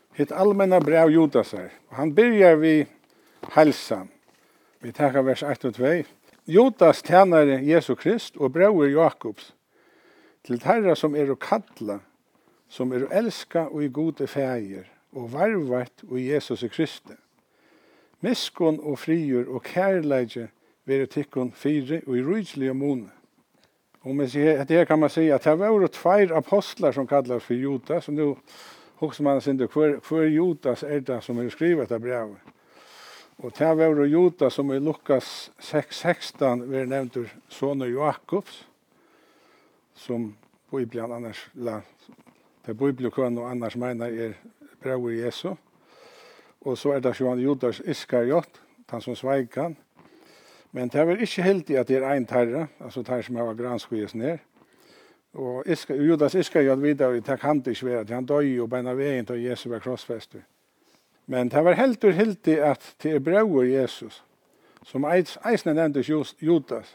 Hitt allmänna brev Judas här. Han börjar vid hälsan. Vi tar vers 1 och 2. Judas tjänare Jesu Krist och bror Jakobs. Till herra som kalla, som älska och i gode fäger och varvat och Jesus Kristi. Miskon och friur och kärleidje vere tikkun fyre og i rujtslige mone. Og det her kan man si at det var 2 apostlar som kallas for Judas, og nu hokser man sin hver Judas det som skrivet dette brevet. Og det var Judas som i Lukas 6:16 var nevnt sonen Jakobs, som Bibelen annars, det Bibelen og annars mener bror Jesu. Og så det Judas Iskariot, han som sveikan. Men det var ikke heldig at det en terre, altså terre som har granskvies ned. Og Judas Iskariot videre, det kan det ikke være, han døg jo beina veien til Jesus var krossfester. Men det var heldig at det bror Jesus, som eisne nevntes Judas.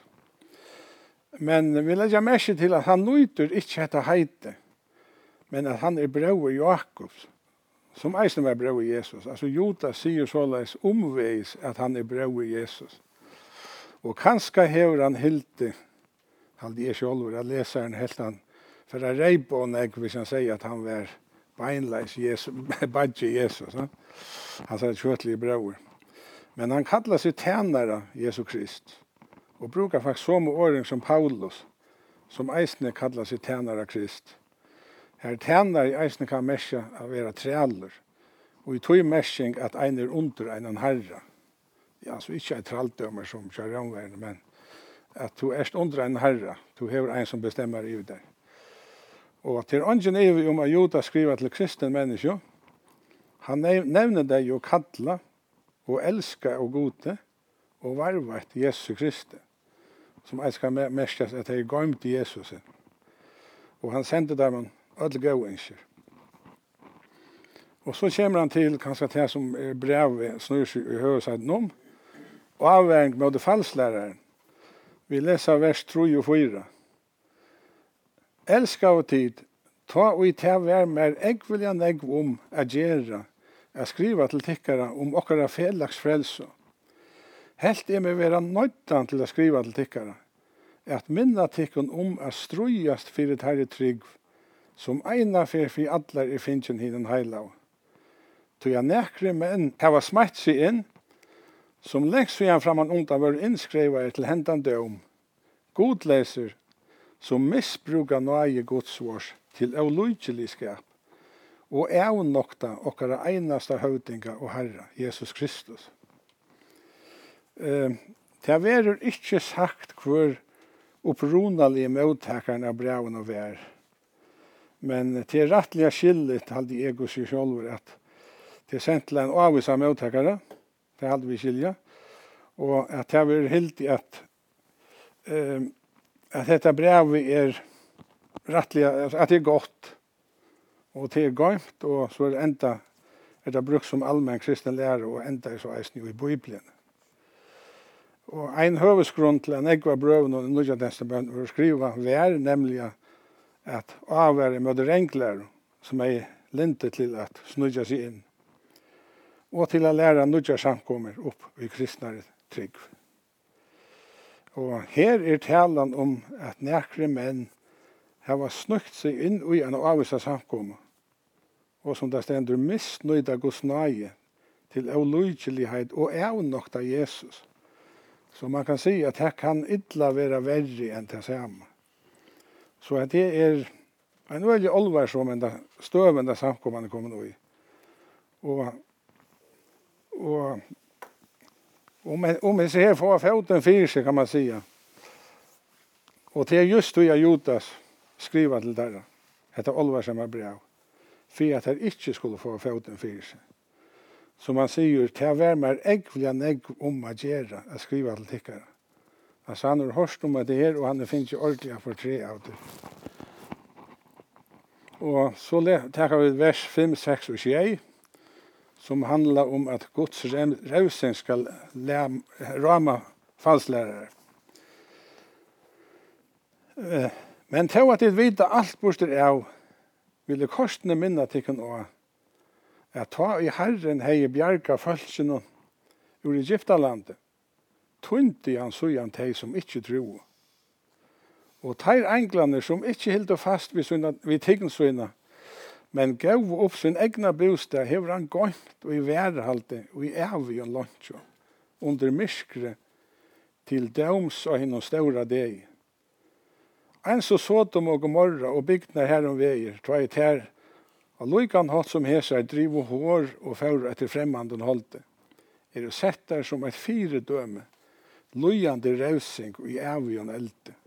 Men vi legger merke til at han nøyter ikke etter heite, men at han bror Jakobs, som eisne var bror Jesus. Altså Judas sier såleis omveis at han bror Jesus. Og kanskje hever han hilti, halde jeg sjølver, at leseren helt han, for å reipe og negg hvis han sier at han var beinleis Jesus, badge Jesus. Han sier kjøtlige bror. Men han kallar seg tjenere Jesu Krist, og brukar faktisk samme åring som Paulus, som eisne kallar seg tjenere Krist. Her tjenere eisne kan mesja av være trealler, og i tog messing at ein under en herre. Ja, så ikke tralldømmer som kjører omverden, men at du under en herre, du har en som bestemmer i deg. Og til ånden er om at Judas skriver til kristen mennesker, han nevner deg jo kalla, og elska og gode, og varvat Jesus Kristi, som jeg skal mestjes at jeg gømt Jesus. Og han sendte dem alle gåinger. Og så kommer han til kanskje det som brevet snur seg i høyesiden om, og avværing med falslæreren. Vi leser vers 3 og 4. Elska og tid, ta og i tevær mer eggvilja negv om a gjera, a skriva til tikkara om okkara felags frelse. Helt med vera nøytan til a skriva til tikkara, at minna tikkun om a strujast fyrir herre trygg, som eina fyrir allar finnjen hinn heilav. Tog jeg nekre menn hava smætt seg inn, som lengst for han framan undan var innskrevet til hendan døm, godleser, som misbrukar nøye godsvårs til avlujtjeligskap, og avnokta okkara einasta høvdinga og Herra, Jesus Kristus. Det verur ikkje sagt hvor oppronalige mottakerne av breven og vær, men til rettliga skillet halde jeg og seg sjálfur at det sendt til en avvisa mottakere, det hadde vi skilja, og at det var hildig at dette brevet rettelig, at det godt, og det gøymt, og så enda det brukt som allmenn kristen lærer, og enda så eisen i Bibelen. Og en høvesgrunn til en egva brøven og Nødja Testament var skriva vær, nemlig at avvære møter enklere, som lintet til at snudja seg inn, og til å lære nødja samkommer opp i kristnare trygg. Og her talan om at nekre menn har snukt seg inn i en avvisa samkommer, og som det stender misnøyda Guds nøye til avlujtjelighet og avnokta Jesus. Så man kan si at det kan illa være verre enn det samme. Så at det en veldig olvarsom enn støven det samkommende kommer nå i. Og om vi ser for foten fyrir seg, kan man si. Og det just det Judas skriva til dere, dette olvarsomme brev, for at det ikke skulle få foten fyrir seg. Som man sier, til å være mer eggvilja negg om å gjøre, å skrive til tikkere. Altså han har hørt om det her, og han finnes jo ordentlig for 3 av det. Og så tar vi vers 5, 6 og 7, som handler om at Guds revsing skal rama falslærere. Men til at det vite alt borster av, vil det kostene minne til å at ta i Herren hei bjarga følsene ur Egyptalandet, tundi han sujan tei som ikkje tro. Og teir englane som ikkje hilde fast vid tignsvina, men gav opp sin egna bostad, hever han gått og i værhalte og i evig og luncho, under myskre til døms og hinnom stora deg. Ein så Sodom og Gomorra og bygdene her om veier, tva i ter, og luikan hatt som hesar driv og hår og fyrir etter fremmanden holde, jo sett der som et fire døme, lujande rausing og i evig og elde.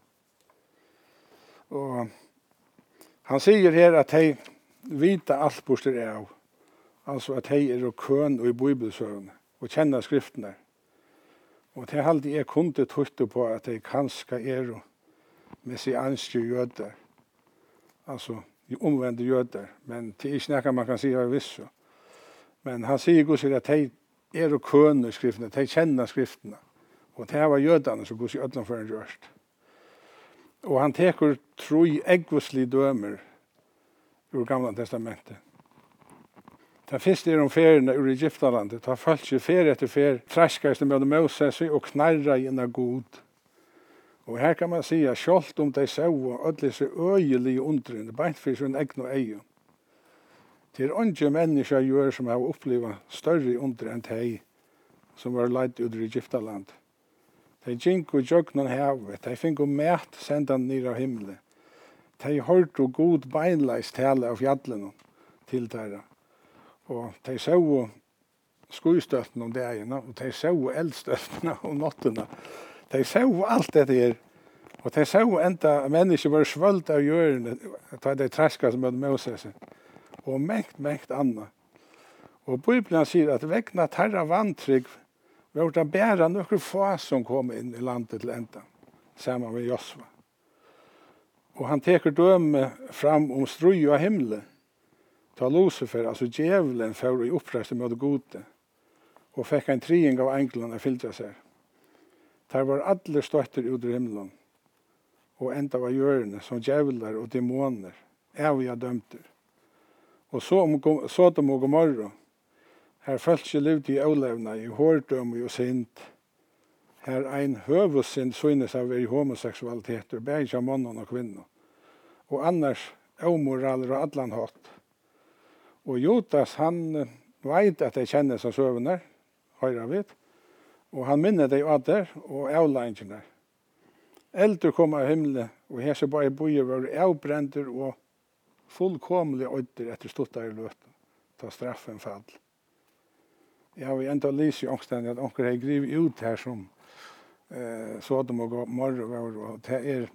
Og han sier her at hei vita alt borster av, altså at hei og køn og i bibelsøvne, og kjenner skriftene. Og det halde jeg kunde tutto på at hei kanska og messianske jøder, altså omvendte jøder, men det er ikke noe man kan si av visst. Men han sier Gud at hei og køn i skriftene, hei kjenner skriftene, og det var jødene som Gud sier ødelen for en rørst. Og han teker tro eggvuslige dømer ur Gamla testamentet. Det første om feriene ur Egyptalandet. Det har følt seg ferie etter ferie. Traskast med Moses og knarra inn av god. Og her kan man si at selv om de så og ødelig så øyelige undrende, bare for sin egen og egen. Det er ikke mennesker gjør som har opplevd større undre enn de som var leid ut i Egyptalandet. De gikk og jøgnen havet, de fikk mat sendan ned av himmelen. De hørte god beinleis tale av fjallene til dere. Og de så skuistøttene om dagene, og de så eldstøttene om nottene. De så alt dette her. Og de så enda mennesker var svølt av hjørnet, da de trasket som hadde Moses. Og mengt annet. Og Bibelen sier at vegna tarra vantrygg var det bare noen få som kom inn i landet til enda, sammen med Josva. Og han teker døme fram om strøy av himmelen, ta Lucifer, altså djevelen, for å oppreiste med det gode, og fikk en triing av englene fylte seg. Der var alle støtter ut i himmelen, og enda var hjørne som djevler og demoner, evige dømter. Og så om Sodom og Gomorra, her følte seg livet i avlevna, i hårdom og sint. Her ein høvesint synes av i homoseksualiteter, begge av mannen og kvinner. Og annars omoraler og allan hatt. Og Jotas, han vet at de kjenner som søvner, høyre vidt. Og han minner de av der, og avlengene. Eldre kom av himmelen, og her så bare bojer var avbrenter og fullkomlige øyder etter stuttar i løten. Ta straffen fall. Jeg har enda lyst i omstendig at onker har grivet ut her som Sodom og Gomorra var, og det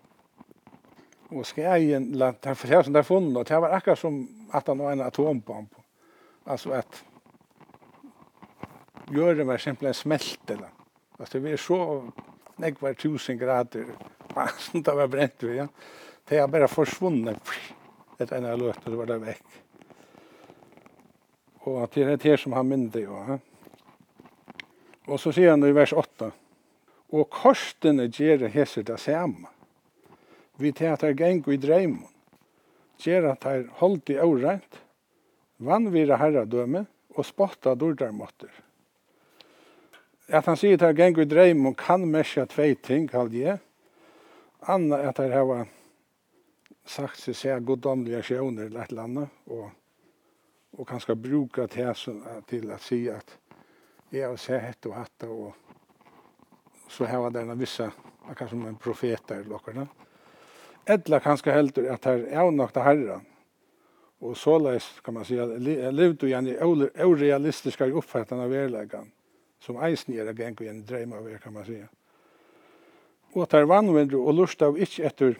og skreien, det er som det er funnet, og det var akkurat som at han var en atombomb. Altså at jorden var simpelthen smelte. Altså det var så nekvar 1000 grader, som det var brent ved, ja. Det har bare forsvunnet etter en av løt, og det var det vekk. Og det er det som han minner jo, ja. Og så sier han i vers 8, og korsene gjør heser det samme. Vi tar at det geng i dreimen, gjør at det holdt i årent, vannvira herradømme og spotta dordarmåtter. At han sier at det geng i dreimen kan mesja 2 ting, kallt jeg. Anna at det har sagt seg se goddomlige aksjoner eller et eller annet, og kanskje bruka det til å si at jeg har sett hette og hatt, og så har det en vissa, akkurat som en profeter eller noe. Edla kanskje heldur at det er avnokta herran, og såleis kan man si at levde igjen i urealistiske oppfattene av verleggen, som eisen gjør gang og igjen dreim av kan man si. Og at det er vannvindre og lust av ikke etter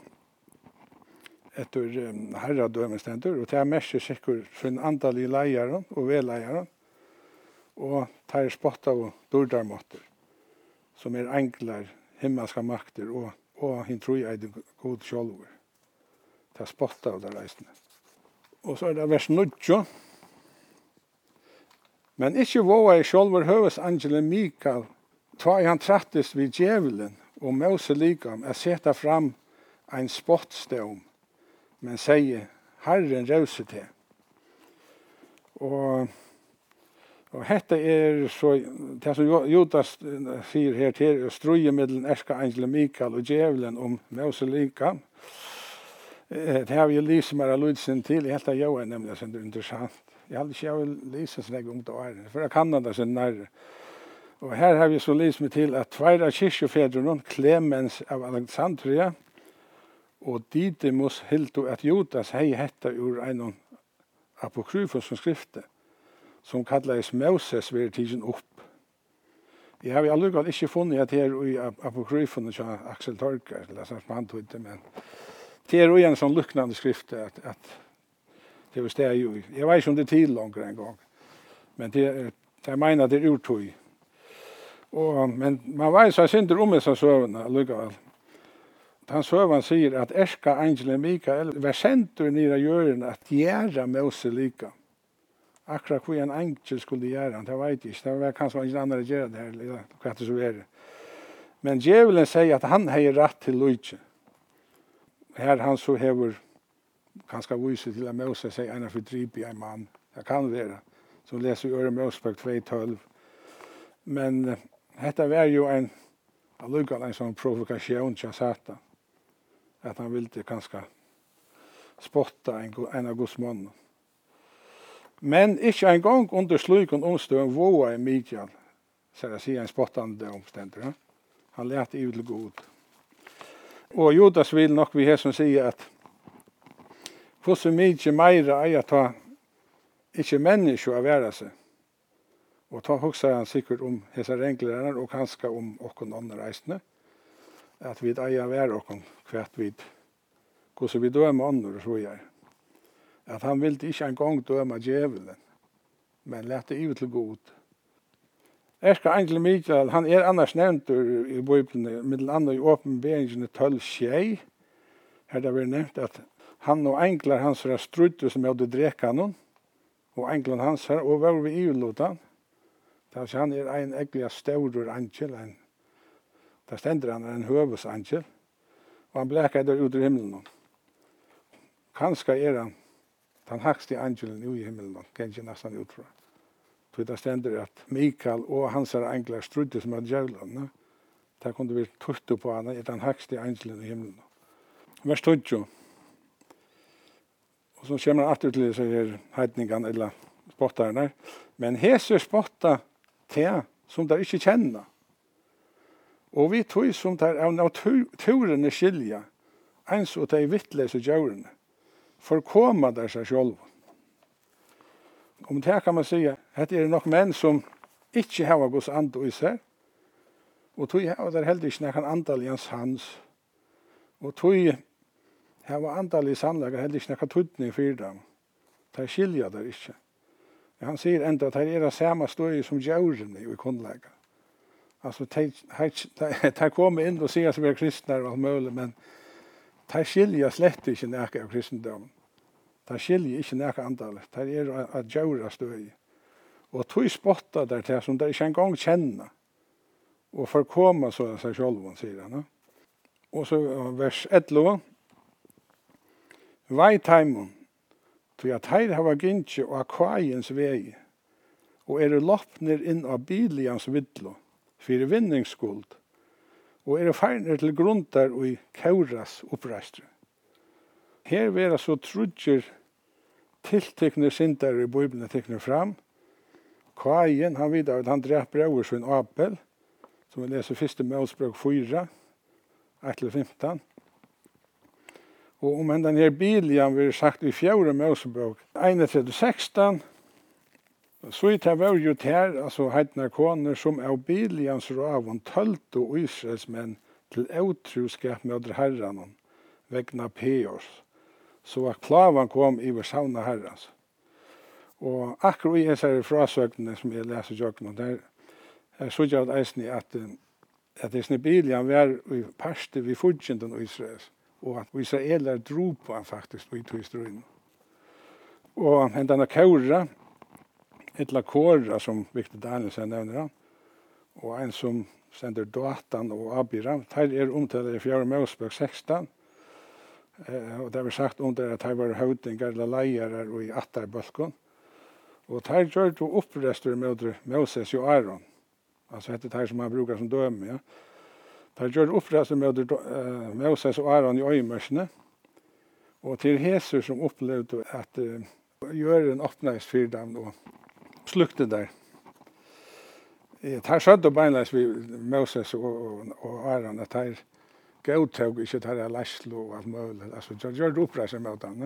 herradømestender, og det er mest sikkert sin antall i leieren og vedleieren, og det er spott av dordarmåtter, som er enkler, himmelske makter, og hin tror jeg det god sjølver. Det er spott av det reisende. Og så er det vers 9. Men ikke våga i sjølver høves angelen Mikael, ta i han trattes vid djevelen, og Mose likam, er seta fram ein spottstøm, men sier, Herren rause til. Og Og hetta så, det som Judas sier her til, struje mellom Erskaangelen Mikael og djevelen om Mauselika. Det har vi lyst mer av lydsen til. Jeg helt av jeg nemlig så interessant. Jeg hadde ikke jeg lyst så lenge om det var. For jeg kan det så nærre. Og her har vi så lyst med til at tveir av kyrkjefedrene, Clemens av Alexandria, og Didymus hildu at Judas hei hetta ur ein apokryfos som skrifte, som kallades Moses ved tidsen opp. Jeg har allukal ikke funnet at her i apokryfon av Axel Torker, eller sånn som han tog det, men det jo en sånn lukknande skrifte at det var steg jo. Jeg vet ikke om det er tid langer en gang, men jeg mener det urtog. Men man vet så synder om disse søvnene allukal. Han søvann sier at Erskaangelen Mikael var sendt ur nere hjørnet at gjøre Mose lika. Akkurat hvor en angel skulle gjøre han, det vet jeg ikke. Det var kanskje ikke andre gjøre det her, eller hva det så er. Men djevelen sier at han har rett til lydje. Her han så hever kanskje vise til at Mose sier en for drip i en mann. Det kan være, som leser i Øre Mosebok 2:12. Men dette var jo en sånn provokasjon til Satan. At han ville kanskje spotta en av Guds mannen. Men ikke en gang under sluken omstøen våga i Mikael, så jeg sier en spottande omstendig. Ja? Han lærte i til god. Og Judas vil nok vi her som sier at hvordan mykje meira er at ta ikke mennesker å være seg. Og ta hoksa han sikkert om hese renglerne og kanskje om okkon andre reisende. At vi eier være okkon kvært vid hvordan vi dømer andre, tror jeg. At han ville ikke en gang døme djevelen, men lette i til god. Erskaangelen Mikael, han annars nevnt i Bibelen, middel andre i åpenberingene 12:6. Her det blir nevnt at han og englar hans var strudde som hadde drekat noen, og englen hans her, og var vi ivelåtan. Han en egentlig større angel, der stender han en høvesangel, og han bleker der ut i himmelen. Kanskje han den hakste angelen i himmelen, kan ikke nesten utfra. Så det stender at Mikael og hans englar strudde som hadde djevelen. Der kunne vi tutte på han, den hakste angelen i himmelen. Vers 20. Og så kommer han atter til så her heidningene eller spotterne. Men hese spotta til som de ikke kjenner. Og vi tog som der av naturene skilja, ens og de vittløse djørene, forkoma der seg selv. Om det kan man si at det nok menn som ikke har Guds ande i seg, og tog har der heller ikke nekken andal i hans. Og tog har andal i sannlegg heller ikke nekken tøytning for dem. De skilja der ikke. Han sier enda at det samme støy som djørene i kunnleggen. Altså, de kommer inn og sier at vi er kristne og alt mulig, men de skiljer slett ikke nære av kristendommen. De skiljer ikke nære antallet. De at djøra støy. Og tog spotta der til som de ikke engang kjenner. Og forkommer så seg selv, sier han. Og så vers 11. Veitaimon, til at her har gynnsje og akvaiens vei, og loppner inn av bilians vidlo, for vinningsskuld, og feirner til grunter og i kauras oppreistre. Her vera så trudger tiltekne syndere i Bibelen tekner fram. Kain, han vidar at han drep brauer sin Abel, som vi leser 1. Mosebok 4, 1-15. Og om den her Biliam vil sagt i 4. Mosebok 1-16, så det var jo her, altså heitner koner, som av Biliams ravon tølte og Israelsmenn til outroskap med herran, vegna Peos, så at klavan kom i vår savna herrans. Og akkurat i disse frasøkene som jeg leser jøkken, der så jeg at eisen i at disse Biliam var i parste vid fudgjenden av Israels, og at israeler dro på han faktisk i historien. Og denne kaura, etla Kora, som Victor Danielsen nevner han, og en som sender Datan og Abiram, der omtalt i 4. Mosebok 16, og det var sagt om det at her var høvdinger eller leiere og i Atarbølken, Og tar gjør du opprester med Moses og Aaron. Altså dette tar som man brukar som døme, ja. Tar gjør du opprester med Moses og Aaron i øyemørsene. Og til Jesus som opplevde at gjøre en åpnes for dem og slukte der. Tar skjødde beinleis vi Moses og Aaron at tar godtog ikke tar lærslo og alt mulig. Altså gjør du opprester med dem, ja.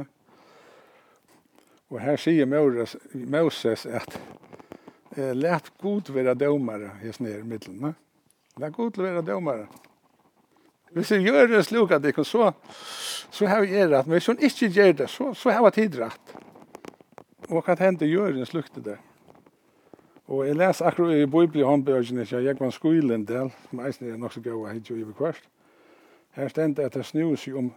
Og her sier Moses at let god være dømere hos nere i middelen. Let god være dømere. Hvis jeg gjør det slik at det så har vi rett. Men hvis hun ikke gjør det, så har vi tid rett. Og hva hender gjør en slik det der. Og jeg leser akkurat i Bibelen i håndbøkene, så jeg var skolen del, som eisen er nok så gøy å hit jo i hvert. Her stender at det snur seg om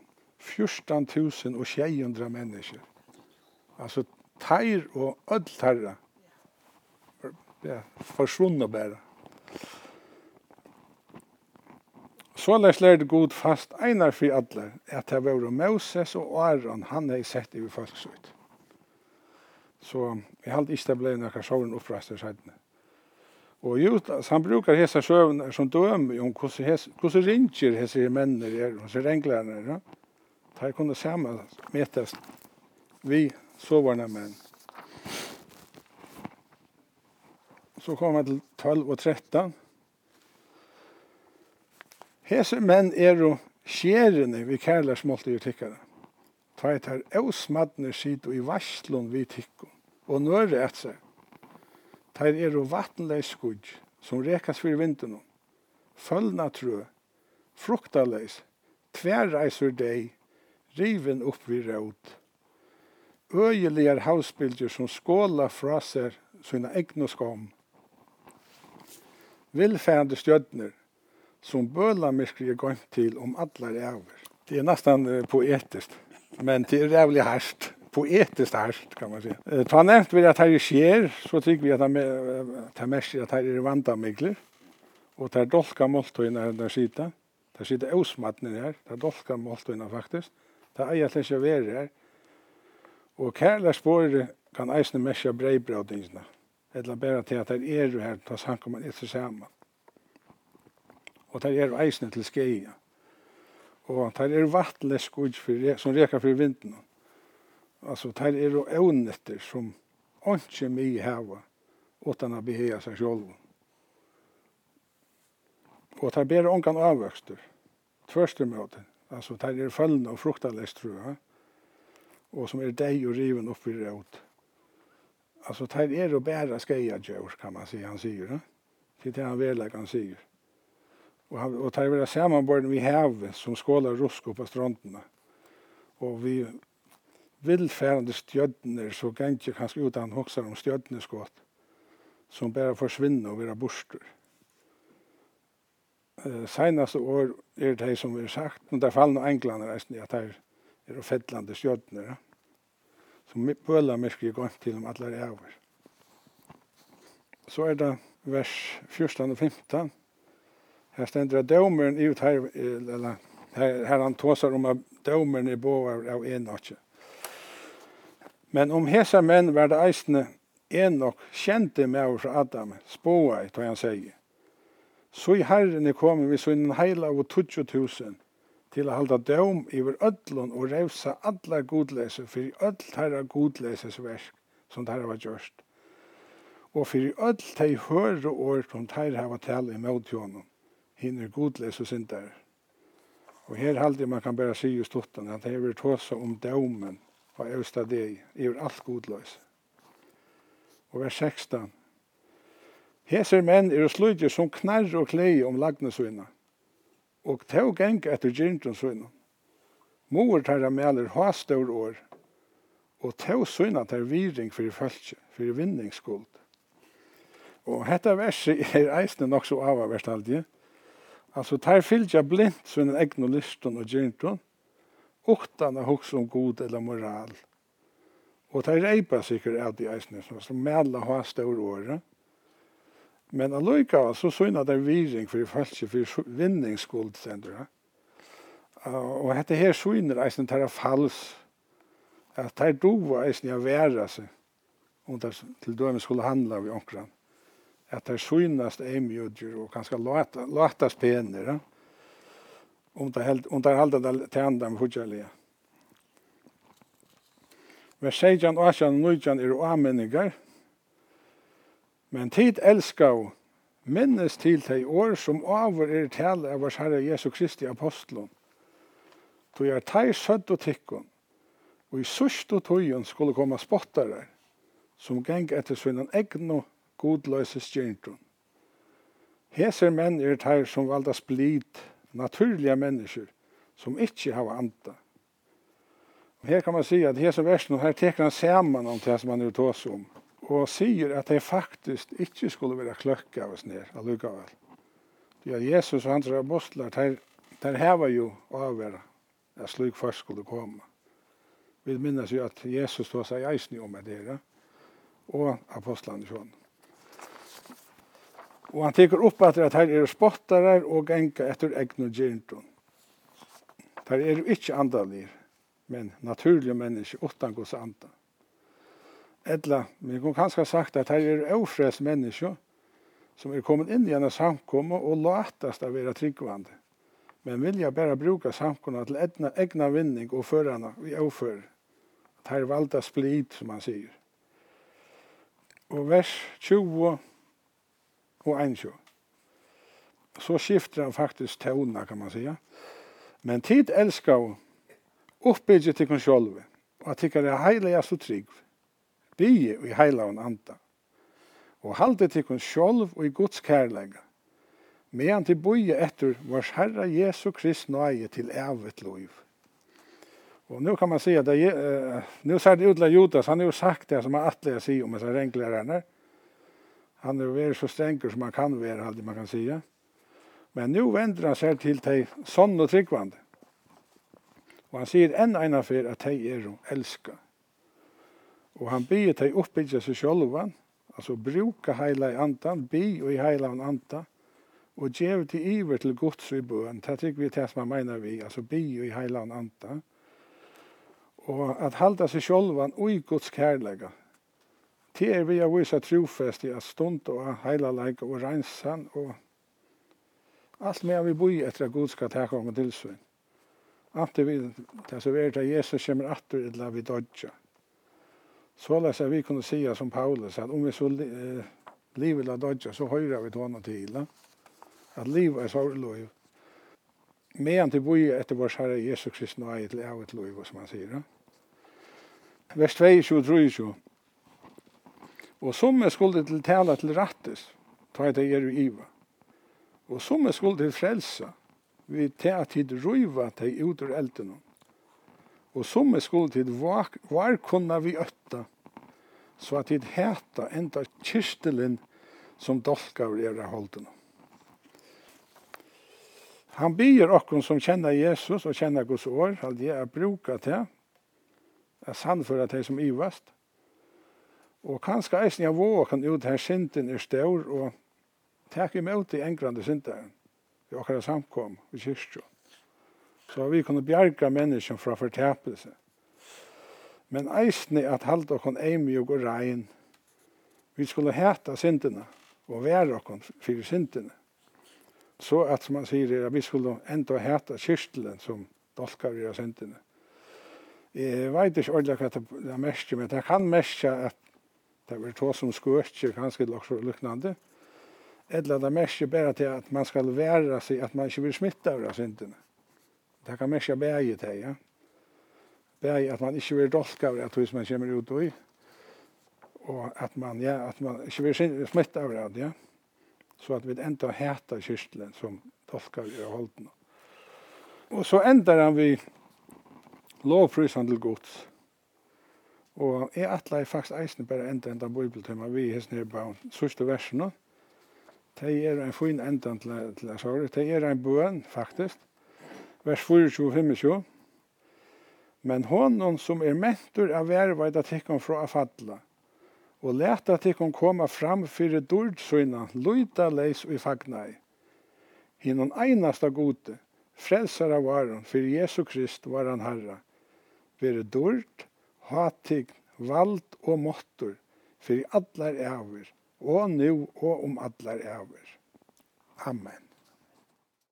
14.600 mennesker. Altså, teir og ødelterra. Ja, forsvunnet bare. Så lærte Gud fast einar for alle, at det var Moses og Aaron, han har sett i folksut. Så jeg hadde ikke ble noen sånn opprastet siden. Og Judas, han bruker hese søvner som døme om hvordan ringer hese mennene er, hvordan englerne er. Ja? De kunne sammen metes vi sovarna menn. Så kommer vi til 12 og 13. Hese menn er jo skjerene vi kærlers målte i tikkere. Ta et her ausmadne sido i varslun vi tikko, og nøre et seg. Ta er jo vattenleis skudd, som rekas for vinden, følna trø, fruktaleis, tverreisur deg, riven opp vi råd. Øyelige havsbilder som skåla fra seg sine egne skam. Vilfærende stjødner, som bølamirskri er gått til om alle ræver. Det er nesten poetisk, men det er rævlig hardt. Poetisk hardt, kan man si. Ta nevnt vi at her skjer, så tykker vi at det mest at her er vandamikler, og det er dolka måltøyene her der sida. Det sitter ausmattene her, det er dolka måltøyene faktisk. Det er egentlig ikke være her. Og kærlig spåret kan eisne mesja breibraudingsna. Eller bare til at det er jo her, da sanker man etter sammen. Og det er eisne til skeia. Og det er vattleskudd som reker for vinden. Altså, det er jo evnetter som ikke mye hava, utan å behege seg selv. Og det er bare ångan avvøkster. Tvørste måte. Altså, det er følgende og fruktalest, tror jeg. Og som er deg og riven opp i råd. Altså, det er jo bare skeia djør, kan man si, han sier. Det er han verleg han sier. Og det er sammenborden vi havet som skåler rusk på strandene. Og vi villfærende stjødner, så kan ikke kanskje utan hokser om stjødneskått, som bare forsvinner og være borster. Senaste år er det som vi har sagt, men det faller noen englene at det er fettlande stjødner, som bøler mycket gått til om alle er over. Så er det vers 14 og 15. Her stender dømeren ut her han tåser om at dømeren er båar av Enoch. Men om hese menn var det eisne Enoch kjente med fra Adam, spåa i, han sier. Så i Herren er kommet vi så innen heila av 20.000 til å halda døm iver ødlån og revsa alle godleser for i ødl herra godlesesverk som der var gjørst. Og for i ødl tei høre år som der hava tale i møtjånen, hinner godleser syndere. Og her halde man kan bare si i stotten at det er tåsa om dømen og øvsta deg iver alt godløse. Og vers 16. Heser menn er sludger som knarr og klei om lagnesøyna, og tog geng etter gyrntonsøyna. Moer tar meler hastor år, og tog søyna tar viring for følge, for vinningsskuld. Og dette verset er eisne nok så avverst alltid. Altså, tar fylgja blindt søyna egn og liston og gyrnton, utan å hukse om god eller moral. Og tar reipa sikkert av de eisne, som meler hastor året. Men allikevel så syner det viring for følge for vinningsskuld, sender. Og dette her syner eisen tar fals, at tar dova eisen å være seg om det til dømes skulle handla vi omkran. At det synast mjudger og kanskje låtas penere. Om det halda det til enda med hudjarlige. Vers 16, 18 og 19 er åmenninger. Men tid elskar minnes til de år som over er tale av vår Herre Jesu Kristi apostlen. Då er teg sødd og tikkun, og i sørst og tøyen skulle komme spottare, som geng etter sin egnu godløse stjerntrun. Heser menn er teg som valdas blid, naturliga mennesker, som ikke har anta. Her kan man si at her som versen, her teker han sammen om det som han er tås om, og sier at de faktisk ikke skulle være kløkka av oss ned, allukavel. Ja, Jesus og hans apostlar, der heva jo avværa at slik først skulle komme. Vi minnes jo at Jesus tog seg eisning om det, og apostlene sånn. Og han teker opp at her er spottare og genka etter egnu gjerntun. Der er jo ikke andalir, men naturlige mennesker utan Guds anda. Edla, vi kan kanskje ha sagt at her er ofres mennesker som er kommet inn i en samkomme og latast av være tryggvande. Men vilja bare bruka samkomna til egna vinning og førarna vi offer. At her valda splid, som han sier. Og vers 20 og 21. Så skifter han faktisk tona, kan man säga. Men tid elskar uppbygget til kun sjálve, og at tykker det heilige så trygg. Bygge i heilaven anta. Og halde til kun sjálv og i Guds kærlega. Medan til bøye etter vårs Herre Jesu Krist nøye til evet liv. Og nu kan man si at nu ser det ut til Judas, han har jo sagt det som han atlega sier om disse renglærerne. Han er jo vært så strenger som han kan være, alltid man kan sige. Men nu vender han seg til de sånn og tryggvande. Og han sier enn ena for at de er å elska. Og han byr de oppbygge seg sjølvan, altså bruka heila i andan, by og i heila i andan, og gjev til iver til Guds i bøen. Det tykker vi til som han mener vi, altså by og i heila i andan. Og at halda seg sjølvan og i Guds kærlega. Det er vi å vise trofest i at stund og heila leika og reinsan og alt med vi bor etter at Gud skal ta om tilsyn. Ante vi, det så vet at Jesus kommer atter eller vi dodja. Så lest vi kunne si som Paulus, at om vi så livet la dodja, så høyrer vi tåna til. At livet er sorgløy. Medan til bor etter vår Herre Jesus Kristus nå er til evet løy, som han sier. Vers 22, 23. Og som skulle til tala til rattes, ta det er i iva. Og som skulle til frelsa, vi ta tid røyva til ut ur elden. Og som skulle til var kunna vi øtta, så at tid heta enda kyrstelen som dolkar er holden. Han byr okkur som kjenner Jesus og kjenner Guds år, at jeg er bruka til, er sannføra til som ivast. Og kanskje eisen jeg våg kan ut her synden er stor, og takk imot i engrande synderen. Vi akkurat samkom i kyrkjø. Så vi kunne bjerga mennesken fra fortapelse. Men eisen at halda okkur eimjog og rein. Vi skulle heta syndene, og være okkur fyrir syndene. Så at, som man sier, at vi skulle enda heta kyrstelen som dolkar i syndene. Jeg vet ikke ordentlig hva det er mest, men det kan mest at det er to som skøtjer, kanskje også lyknande. Eller det er mest bare til at man skal være seg, at man ikke blir smittet av syndene. Det kan mest bæge til, ja. Bæge at man ikke blir dolket av det, hvis man kommer ut i. Og at man ikke blir smittet av det, ja. Så at vi enda heter kyrstelen som dolker i holden. Og så ender han vi lovprysan til Guds. Og jeg atler faktisk eisen bare enda bibeltema vi i hesten her på sørste versene. Det er en fin enda til sorg. Det er en bøn, faktisk. Vers 24-25. Men honom som er mentor av verveida tikkum fra fadla, og leta tikkum koma fram fyrir dårdsøyna, luita leis og i fagnai. Hinnon einasta gode, frelsar av varan, fyrir Jesu Krist var han Herra. Vere dård, hatig, vald og måttor, för allar äver, och nu och om allar äver. Amen.